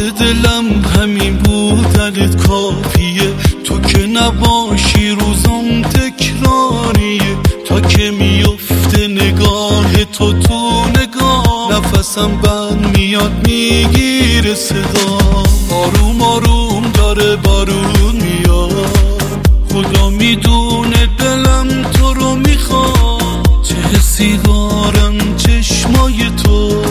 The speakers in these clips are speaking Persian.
دلم همین بودنت کافیه، تو که نباشی روزم تکراریه، تا که میفته نگاه تو تو نگاه، نفسم بند میاد میگیره صدا، آروم آروم داره بارون میاد، خدا میدونه دلم تو رو میخواد، چه حسی دارم چشمای تو،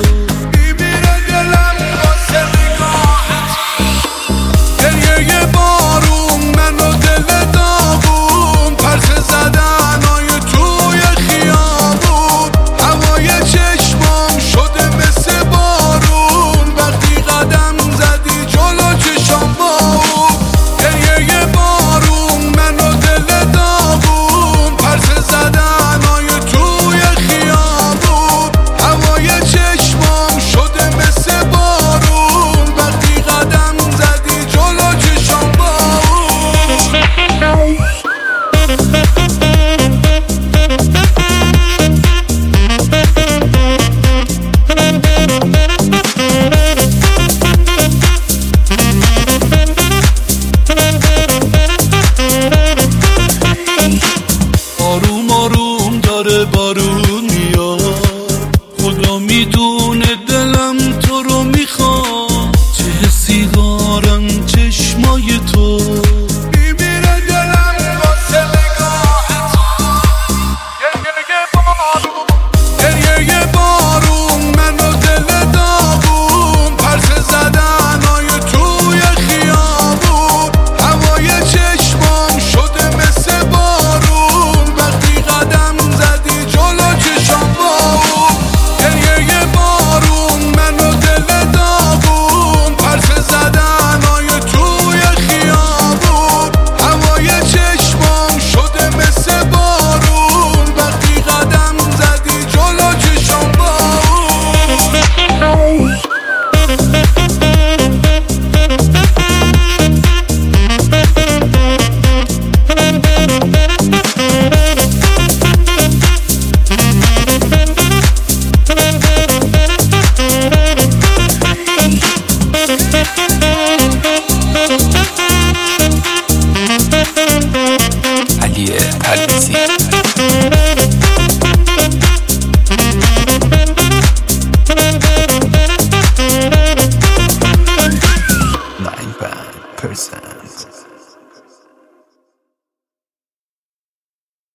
بارون میاد، خدا میدونه دلم تو رو میخواد، چه حسی دارم چشمای تو، میمیره دلم واسه نگاه تو، گریه بارون منو دل داغون، پرسه زدنای توی خیابون، هوای چشمام شده مثل بارون، وقتی قدم person.